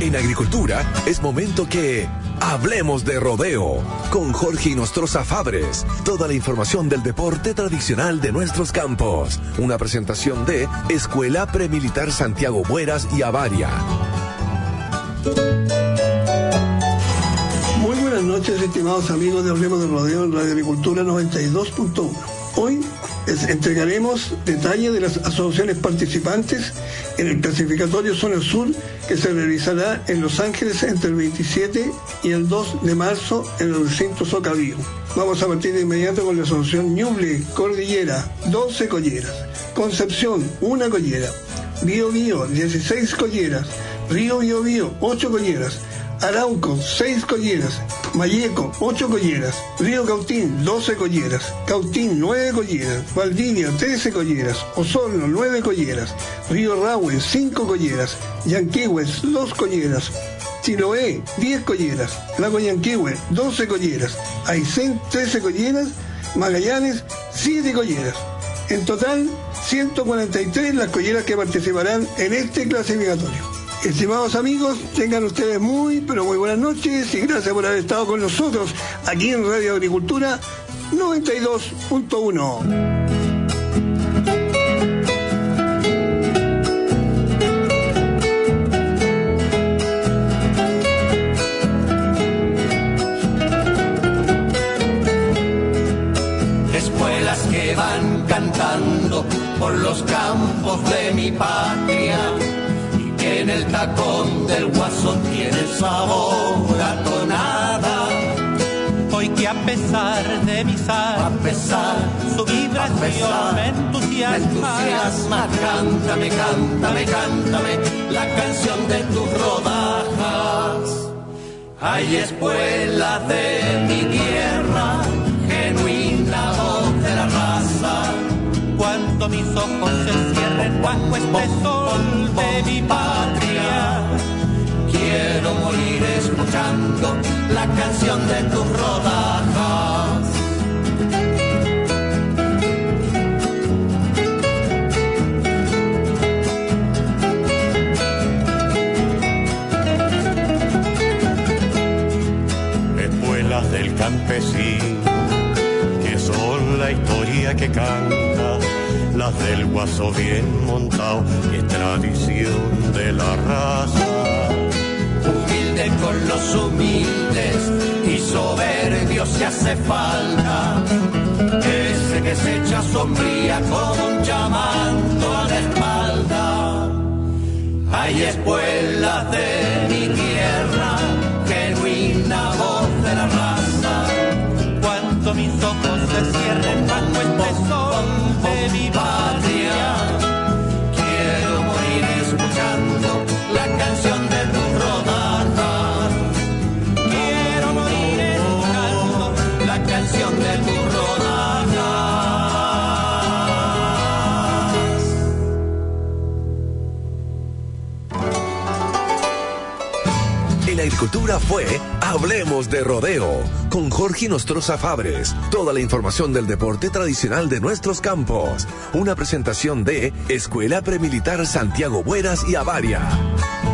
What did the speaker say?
En agricultura es momento que hablemos de rodeo con Jorge Inostroza Fabres. Toda la información del deporte tradicional de nuestros campos. Una presentación de Escuela Premilitar Santiago Bueras y Avaria. Muy buenas noches, estimados amigos de Hablemos de Rodeo en Radio Agricultura 92.1. Hoy les entregaremos detalles de las asociaciones participantes en el clasificatorio Zona Sur que se realizará en Los Ángeles entre el 27 y el 2 de marzo en el recinto Socavío. Vamos a partir de inmediato con la asociación Ñuble Cordillera, 12 colleras. Concepción, 1 collera. Bío Bío, 16 colleras. Río Bío Bío, 8 colleras. Arauco, 6 colleras. Malleco, 8 colleras. Río Cautín, 12 colleras. Cautín, 9 colleras. Valdivia, 13 colleras. Osorno, 9 colleras. Río Rahue, 5 colleras. Yanquihue, 2 colleras. Chiloé, 10 colleras. Lago Yanquihue, 12 colleras. Aysén, 13 colleras. Magallanes, 7 colleras. En total, 143 las colleras que participarán en este clasificatorio. Estimados amigos, tengan ustedes muy, pero muy buenas noches y gracias por haber estado con nosotros aquí en Radio Agricultura 92.1. Escuelas que van cantando por los campos de mi patria. En el tacón del Guaso tiene sabor a tonada. Hoy que a pesar de mi sal, su vibración me entusiasma. Cántame, cántame, cántame la canción de tus rodajas. Hay espuelas de mi tierra, genuina voz de la raza. Cuando mis ojos se cierren bajo este sol de mi patria, quiero morir escuchando la canción de tus rodajas. Espuelas del campesino, que son la historia que canta, las del Guaso bien montado, que es tradición de la raza. Humilde con los humildes y soberbio se hace falta, ese que se echa sombría con un llamando a la espalda. Hay espuelas de mi tierra, genuina voz de la raza. Cuando mis ojos se cierren bajo este sol de mi patria, quiero morir escuchando la canción de tus rodajas. Quiero morir escuchando la canción de tus rodajas. En la agricultura fue Hablemos de Rodeo con Jorge Inostroza Fabres. Toda la información del deporte tradicional de nuestros campos. Una presentación de Escuela Premilitar Santiago Bueras y Avaria.